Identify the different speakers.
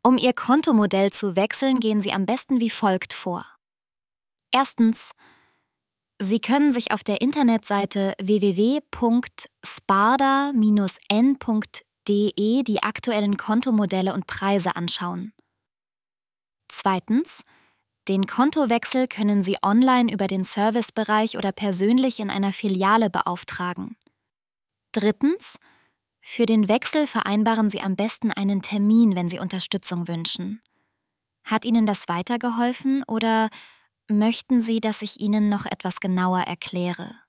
Speaker 1: Um Ihr Kontomodell zu wechseln, gehen Sie am besten wie folgt vor. Erstens, Sie können sich auf der Internetseite www.sparda-n.de die aktuellen Kontomodelle und Preise anschauen. Zweitens, den Kontowechsel können Sie online über den Servicebereich oder persönlich in einer Filiale beauftragen. Drittens, für den Wechsel vereinbaren Sie am besten einen Termin, wenn Sie Unterstützung wünschen. Hat Ihnen das weitergeholfen oder möchten Sie, dass ich Ihnen noch etwas genauer erkläre?